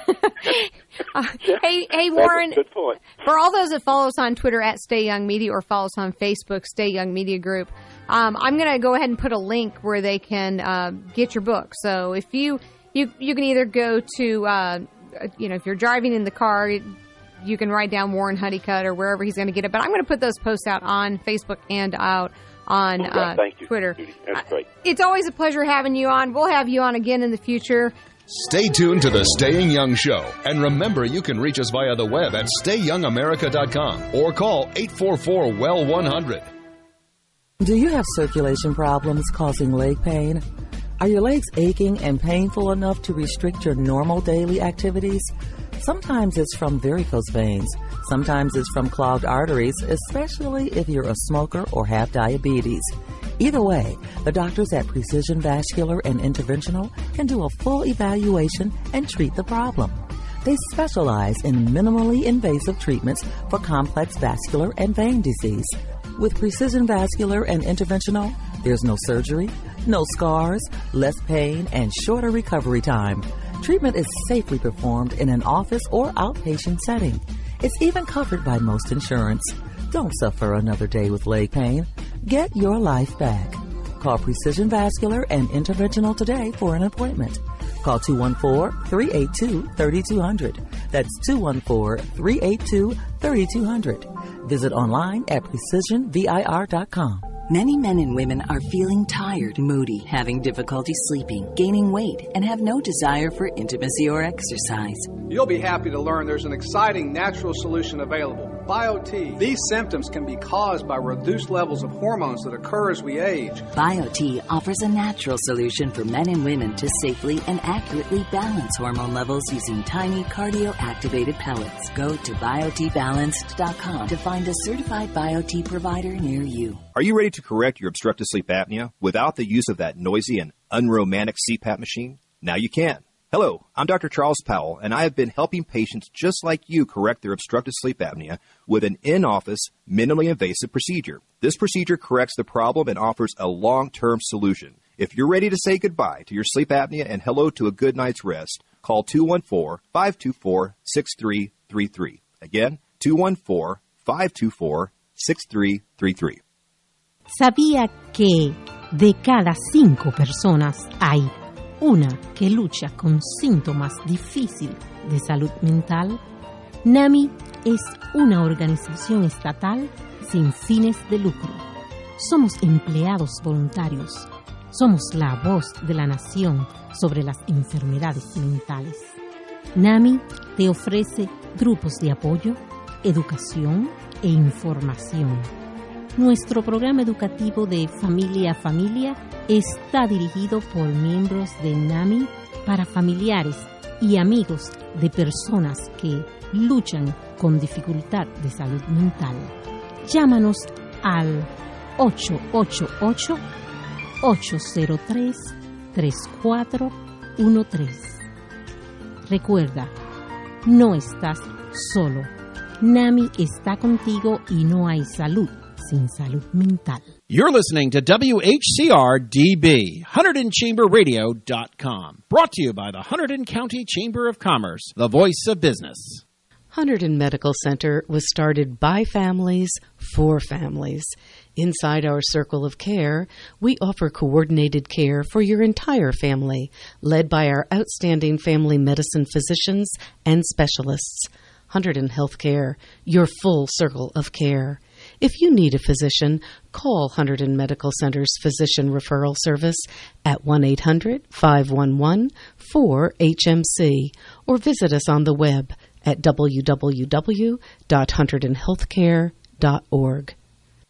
Hey, Warren. Good point. For all those that follow us on Twitter at Stay Young Media or follow us on Facebook, Stay Young Media Group, I'm going to go ahead and put a link where they can get your book. So if you can either go to, if you're driving in the car, you can write down Warren Honeycutt or wherever he's going to get it. But I'm going to put those posts out on Facebook and out on thank you, Twitter. Judy. That's great. It's always a pleasure having you on. We'll have you on again in the future. Stay tuned to the Staying Young Show. And remember, you can reach us via the web at StayYoungAmerica.com or call 844-WELL-100. Do you have circulation problems causing leg pain? Are your legs aching and painful enough to restrict your normal daily activities? Sometimes it's from varicose veins. Sometimes it's from clogged arteries, especially if you're a smoker or have diabetes. Either way, the doctors at Precision Vascular and Interventional can do a full evaluation and treat the problem. They specialize in minimally invasive treatments for complex vascular and vein disease. With Precision Vascular and Interventional, there's no surgery, no scars, less pain, and shorter recovery time. Treatment is safely performed in an office or outpatient setting. It's even covered by most insurance. Don't suffer another day with leg pain. Get your life back. Call Precision Vascular and Interventional today for an appointment. Call 214-382-3200. That's 214-382-3200. Visit online at precisionvir.com. Many men and women are feeling tired, moody, having difficulty sleeping, gaining weight, and have no desire for intimacy or exercise. You'll be happy to learn there's an exciting natural solution available, BioT. These symptoms can be caused by reduced levels of hormones that occur as we age. BioT offers a natural solution for men and women to safely and accurately balance hormone levels using tiny cardio-activated pellets. Go to biotbalanced.com to find a certified BioT provider near you. Are you ready to correct your obstructive sleep apnea without the use of that noisy and unromantic CPAP machine? Now you can. Hello, I'm Dr. Charles Powell, and I have been helping patients just like you correct their obstructive sleep apnea with an in-office, minimally invasive procedure. This procedure corrects the problem and offers a long-term solution. If you're ready to say goodbye to your sleep apnea and hello to a good night's rest, call 214-524-6333. Again, 214-524-6333. ¿Sabía que de cada 5 personas hay una que lucha con síntomas difíciles de salud mental? NAMI es una organización estatal sin fines de lucro. Somos empleados voluntarios. Somos la voz de la nación sobre las enfermedades mentales. NAMI te ofrece grupos de apoyo, educación e información. Nuestro programa educativo de Familia a Familia está dirigido por miembros de NAMI para familiares y amigos de personas que luchan con dificultad de salud mental. Llámanos al 888-803-3413. Recuerda, no estás solo. NAMI está contigo y no hay salud sin salud mental. You're listening to WHCR-DB, HunterdonChamberRadio.com. Brought to you by the Hunterdon County Chamber of Commerce, the voice of business. Hunterdon Medical Center was started by families for families. Inside our circle of care, we offer coordinated care for your entire family, led by our outstanding family medicine physicians and specialists. Hunterdon Healthcare, your full circle of care. If you need a physician, call Hunterdon Medical Center's Physician Referral Service at 1-800-511-4HMC or visit us on the web at www.hunterdonhealthcare.org.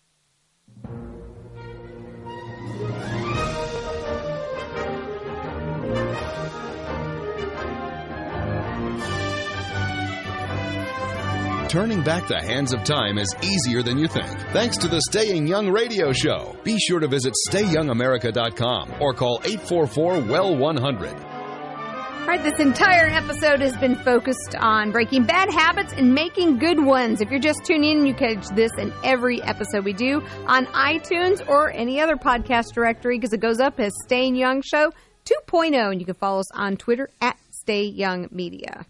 Turning back the hands of time is easier than you think, thanks to the Staying Young radio show. Be sure to visit StayYoungAmerica.com or call 844-WELL-100. All right, this entire episode has been focused on breaking bad habits and making good ones. If you're just tuning in, you catch this in every episode we do on iTunes or any other podcast directory because it goes up as Staying Young Show 2.0, and you can follow us on Twitter at Stay Young Media.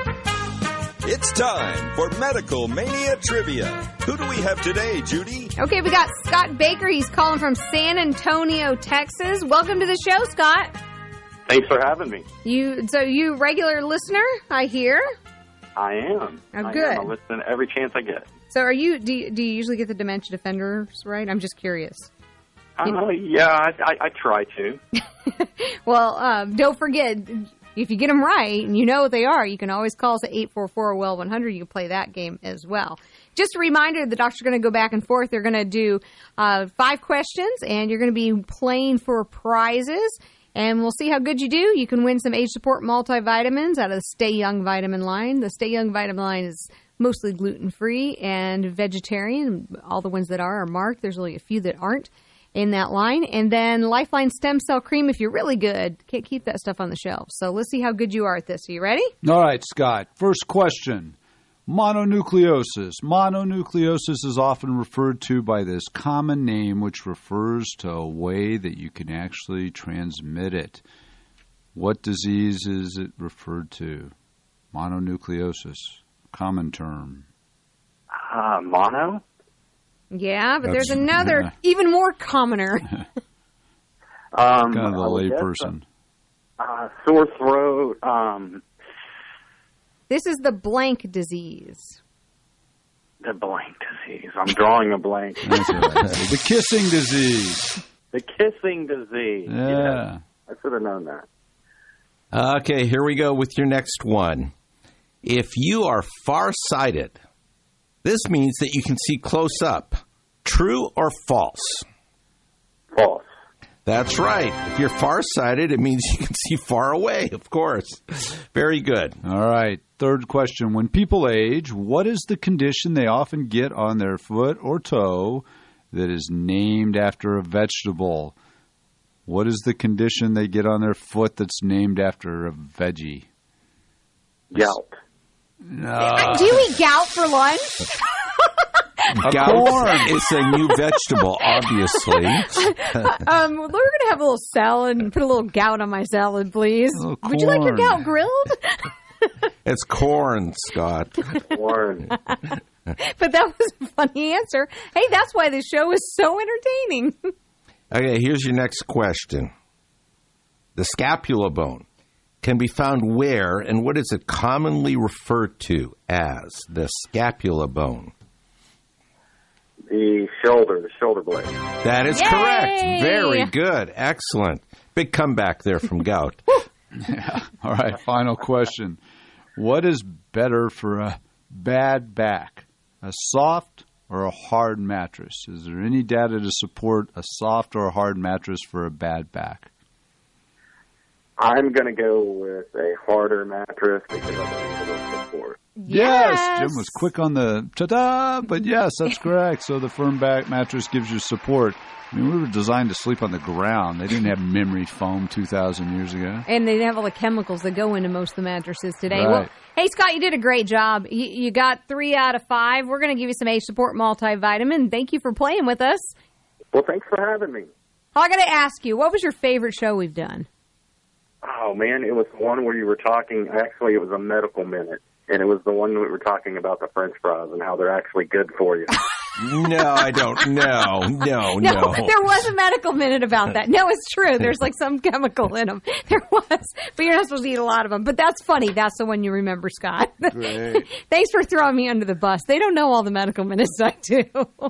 It's time for Medical Mania Trivia. Who do we have today, Judy? Okay, we got Scott Baker. He's calling from San Antonio, Texas. Welcome to the show, Scott. Thanks for having me. You regular listener, I hear? I am. Oh, good. I listen every chance I get. So do you usually get the Dementia Defenders right? I'm just curious. Yeah, I try to. Well, don't forget, if you get them right and you know what they are, you can always call us at 844-WELL-100. You can play that game as well. Just a reminder, the doctors are going to go back and forth. They're going to do 5 questions, and you're going to be playing for prizes. And we'll see how good you do. You can win some age support multivitamins out of the Stay Young vitamin line. The Stay Young vitamin line is mostly gluten-free and vegetarian. All the ones that are marked. There's only a few that aren't in that line. And then Lifeline Stem Cell Cream, if you're really good, can't keep that stuff on the shelf. So let's see how good you are at this. Are you ready? All right, Scott. First question. Mononucleosis. Mononucleosis is often referred to by this common name, which refers to a way that you can actually transmit it. What disease is it referred to? Mononucleosis. Common term. Mono? Yeah, but there's another, even more commoner. Kind of the layperson. Sore throat. This is the blank disease. The blank disease. I'm drawing a blank. The kissing disease. The kissing disease. Yeah. I should have known that. Okay, here we go with your next one. If you are farsighted, this means that you can see close up. True or false? False. That's right. If you're farsighted, it means you can see far away, of course. Very good. All right. Third question. When people age, what is the condition they often get on their foot or toe that is named after a vegetable? What is the condition they get on their foot that's named after a veggie? Gout. No. Do you eat gout for lunch? Gout is a new vegetable, obviously. We're going to have a little salad and put a little gout on my salad, please. Would you like your gout grilled? It's corn, Scott. Corn. But that was a funny answer. Hey, that's why this show is so entertaining. Okay, here's your next question. The scapula bone can be found where, and what is it commonly referred to as the scapula bone? The shoulder blade. That is correct. Very good. Excellent. Big comeback there from Gout. Yeah. All right, final question. What is better for a bad back, a soft or a hard mattress? Is there any data to support a soft or a hard mattress for a bad back? I'm going to go with a harder mattress because I want a little support. Yes, Jim was quick on the ta-da, but yes, that's correct. So the firm back mattress gives you support. I mean, we were designed to sleep on the ground. They didn't have memory foam 2,000 years ago. And they didn't have all the chemicals that go into most of the mattresses today. Right. Well, hey, Scott, you did a great job. You got 3 out of 5. We're going to give you some Age Support multivitamin. Thank you for playing with us. Well, thanks for having me. I got to ask you, what was your favorite show we've done? Oh, man, it was the one where you were talking. Actually, it was a medical minute. And it was the one we were talking about the French fries and how they're actually good for you. No, I don't. No. There was a medical minute about that. No, it's true. There's like some chemical in them. There was. But you're not supposed to eat a lot of them. But that's funny. That's the one you remember, Scott. Great. Thanks for throwing me under the bus. They don't know all the medical minutes I do. All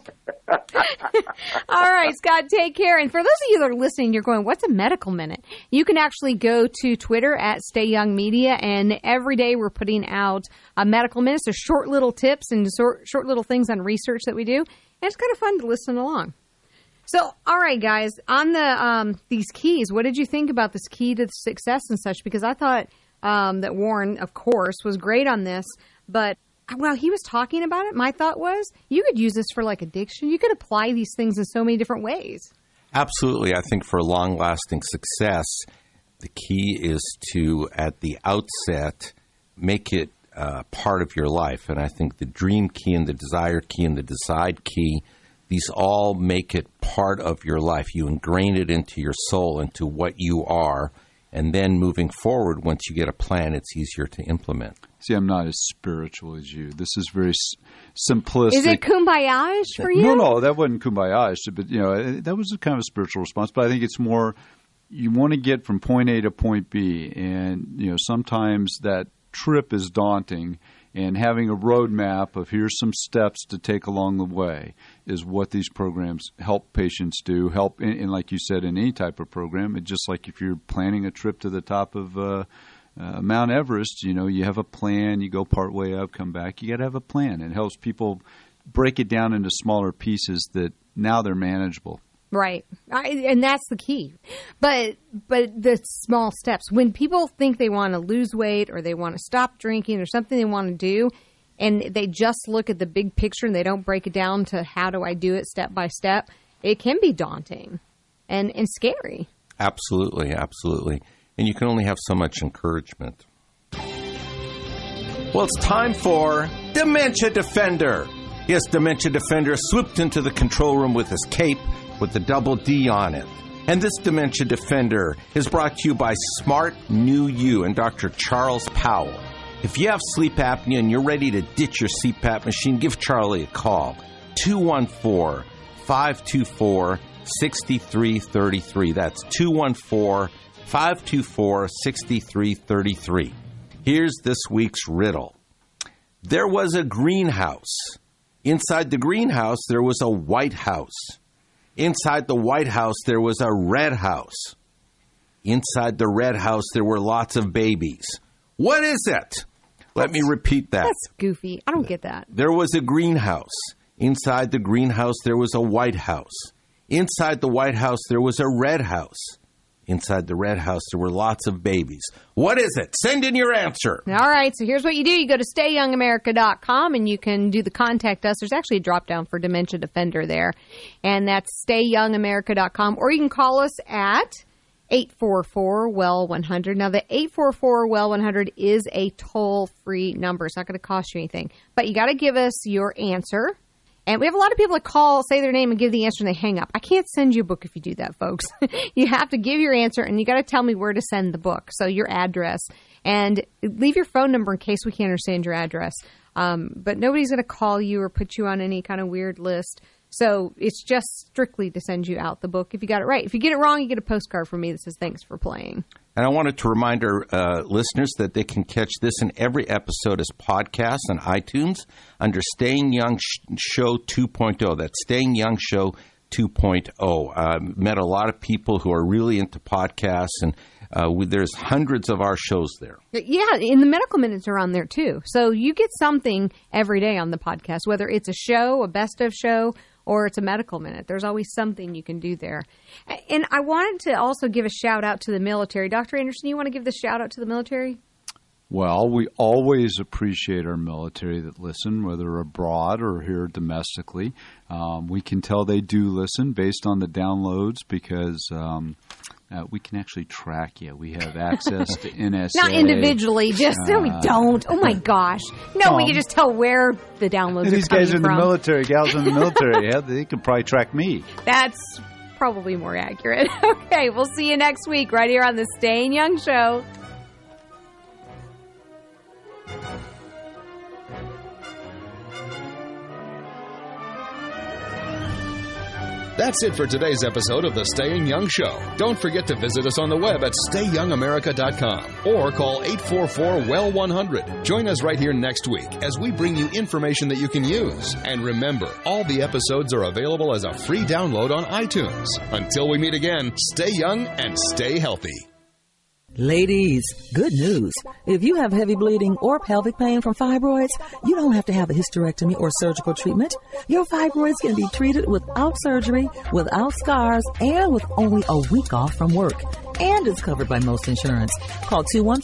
right, Scott, take care. And for those of you that are listening, you're going, what's a medical minute? You can actually go to Twitter at Stay Young Media, and every day we're putting out medical minutes. They're short little tips and short little things on research that we do. And it's kind of fun to listen along. So, all right, guys, on the these keys, what did you think about this key to success and such? Because I thought that Warren, of course, was great on this. But while he was talking about it, my thought was you could use this for like addiction. You could apply these things in so many different ways. Absolutely. I think for long-lasting success, the key is to, at the outset, make it part of your life. And I think the dream key and the desire key and the decide key, these all make it part of your life. You ingrain it into your soul, into what you are. And then moving forward, once you get a plan, it's easier to implement. See, I'm not as spiritual as you. This is very simplistic. Is it kumbaya-ish for you? No, that wasn't kumbaya-ish. But, that was a kind of a spiritual response. But I think it's more you want to get from point A to point B. And, sometimes that trip is daunting, and having a roadmap of here's some steps to take along the way is what these programs help patients do. Help, and like you said, in any type of program, it's just like if you're planning a trip to the top of Mount Everest, you have a plan, you go part way up, come back, you got to have a plan. It helps people break it down into smaller pieces that now they're manageable. Right. And that's the key. But the small steps, when people think they want to lose weight or they want to stop drinking or something they want to do, and they just look at the big picture and they don't break it down to how do I do it step by step, it can be daunting and scary. Absolutely. And you can only have so much encouragement. Well, it's time for Dementia Defender. Yes, Dementia Defender swooped into the control room with his cape with the double D on it. And this Dementia Defender is brought to you by Smart New You and Dr. Charles Powell. If you have sleep apnea and you're ready to ditch your CPAP machine, give Charlie a call. 214-524-6333. That's 214-524-6333. Here's this week's riddle. There was a greenhouse. Inside the greenhouse, there was a White House. Inside the White House, there was a red house. Inside the red house, there were lots of babies. What is it? Let me repeat that. That's goofy. I don't get that. There was a greenhouse. Inside the greenhouse, there was a White House. Inside the White House, there was a red house. Inside the red house, there were lots of babies. What is it? Send in your answer. All right, so here's what you do. You go to StayYoungAmerica.com, and you can do the Contact Us. There's actually a drop-down for Dementia Defender there, and that's StayYoungAmerica.com. Or you can call us at 844-WELL-100. Now, the 844-WELL-100 is a toll-free number. It's not going to cost you anything. But you got to give us your answer. And we have a lot of people that call, say their name, and give the answer, and they hang up. I can't send you a book if you do that, folks. You have to give your answer, and you got to tell me where to send the book. So your address. And leave your phone number in case we can't understand your address. But nobody's going to call you or put you on any kind of weird list. So it's just strictly to send you out the book if you got it right. If you get it wrong, you get a postcard from me that says thanks for playing. And I wanted to remind our listeners that they can catch this in every episode as podcasts on iTunes under Staying Young Show 2.0. That's Staying Young Show 2.0. Met a lot of people who are really into podcasts, and there's hundreds of our shows there. Yeah, and the medical minutes are on there too. So you get something every day on the podcast, whether it's a show, a best of show, or it's a medical minute. There's always something you can do there. And I wanted to also give a shout out to the military. Dr. Anderson, you want to give the shout out to the military? Well, we always appreciate our military that listen, whether abroad or here domestically. We can tell they do listen based on the downloads because we can actually track you. We have access to NSA. Not individually, just no, we don't. Oh, my gosh. No, we can just tell where the downloads are coming from. These guys are in the military, gals in the military. Yeah, they can probably track me. That's probably more accurate. Okay, we'll see you next week right here on the Staying Young Show. That's it for today's episode of the Staying Young Show. Don't forget to visit us on the web at StayYoungAmerica.com or call 844-WELL-100. Join us right here next week as we bring you information that you can use. And remember, all the episodes are available as a free download on iTunes. Until we meet again, stay young and stay healthy. Ladies, good news. If you have heavy bleeding or pelvic pain from fibroids, you don't have to have a hysterectomy or surgical treatment. Your fibroids can be treated without surgery, without scars, and with only a week off from work. And is covered by most insurance. Call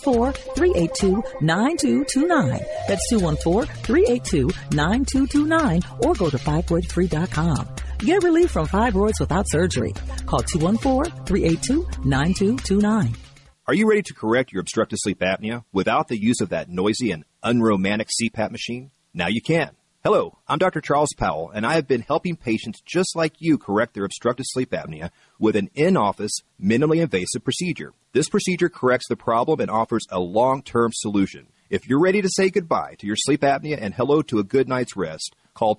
214-382-9229. That's 214-382-9229 or go to fibroidfree.com. Get relief from fibroids without surgery. Call 214-382-9229. Are you ready to correct your obstructive sleep apnea without the use of that noisy and unromantic CPAP machine? Now you can. Hello, I'm Dr. Charles Powell, and I have been helping patients just like you correct their obstructive sleep apnea with an in-office, minimally invasive procedure. This procedure corrects the problem and offers a long-term solution. If you're ready to say goodbye to your sleep apnea and hello to a good night's rest, call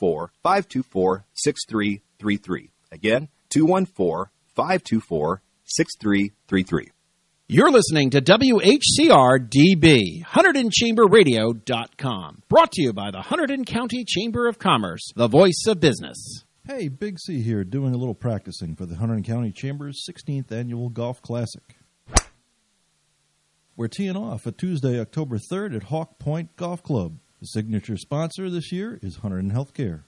214-524-6333. Again, 214-524-6333. You're listening to WHCR-DB, HunterdonChamberRadio.com. Brought to you by the Hunterdon County Chamber of Commerce, the voice of business. Hey, Big C here, doing a little practicing for the Hunterdon County Chamber's 16th Annual Golf Classic. We're teeing off at Tuesday, October 3rd at Hawk Point Golf Club. The signature sponsor this year is Hunterdon Healthcare.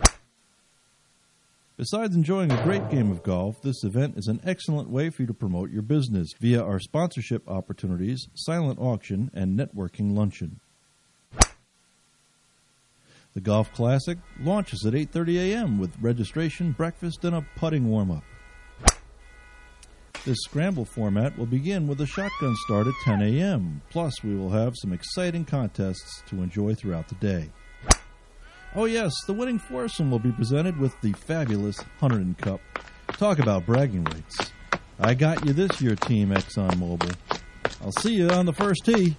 Besides enjoying a great game of golf, this event is an excellent way for you to promote your business via our sponsorship opportunities, silent auction, and networking luncheon. The Golf Classic launches at 8:30 a.m. with registration, breakfast, and a putting warm-up. This scramble format will begin with a shotgun start at 10 a.m. Plus, we will have some exciting contests to enjoy throughout the day. Oh yes, the winning foursome will be presented with the fabulous Hunterdon Cup. Talk about bragging rights. I got you this year, Team ExxonMobil. I'll see you on the first tee.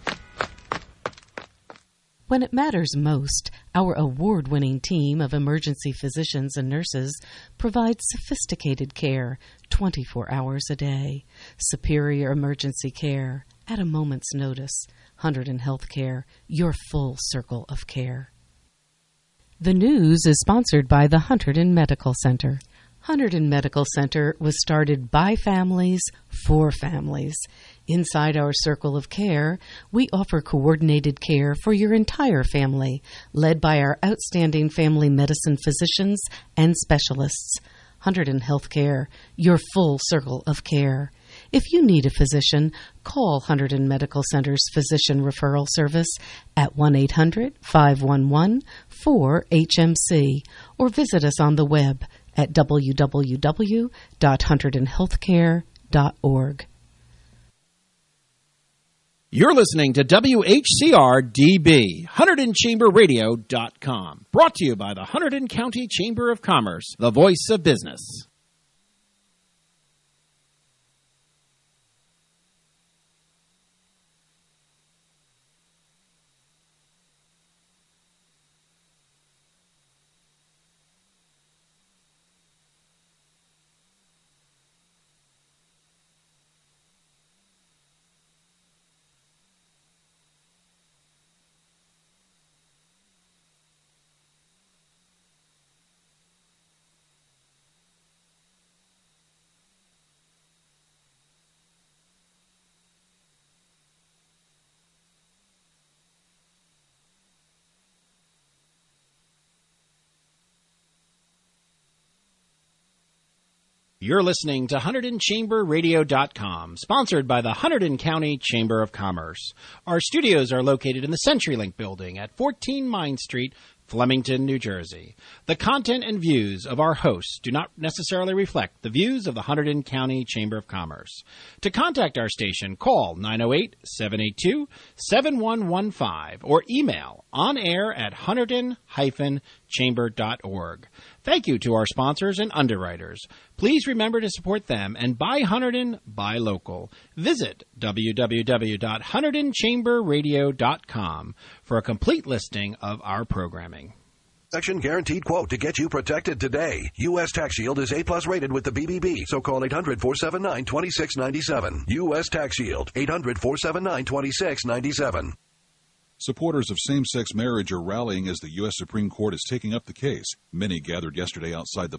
When it matters most, our award-winning team of emergency physicians and nurses provides sophisticated care 24 hours a day. Superior emergency care at a moment's notice. Hunterdon Healthcare, your full circle of care. The news is sponsored by the Hunterdon Medical Center. Hunterdon Medical Center was started by families for families. Inside our circle of care, we offer coordinated care for your entire family, led by our outstanding family medicine physicians and specialists. Hunterdon Healthcare, your full circle of care. If you need a physician, call Hunterdon Medical Center's Physician Referral Service at 1-800-511-4HMC or visit us on the web at www.hunterdonhealthcare.org. You're listening to WHCR-DB, HunterdonChamberRadio.com. Brought to you by the Hunterdon County Chamber of Commerce, the voice of business. You're listening to HunterdonChamberRadio.com, sponsored by the Hunterdon County Chamber of Commerce. Our studios are located in the CenturyLink building at 14 Mine Street, Flemington, New Jersey. The content and views of our hosts do not necessarily reflect the views of the Hunterdon County Chamber of Commerce. To contact our station, call 908-782-7115 or email onair@hunterdon-chamber.org. Thank you to our sponsors and underwriters. Please remember to support them and buy Hunterdon, buy local. Visit www.HunterdonChamberRadio.com for a complete listing of our programming. Section guaranteed quote to get you protected today. U.S. Tax Shield is A+ rated with the BBB, so call 800-479-2697. U.S. Tax Shield, 800-479-2697. Supporters of same-sex marriage are rallying as the U.S. Supreme Court is taking up the case. Many gathered yesterday outside the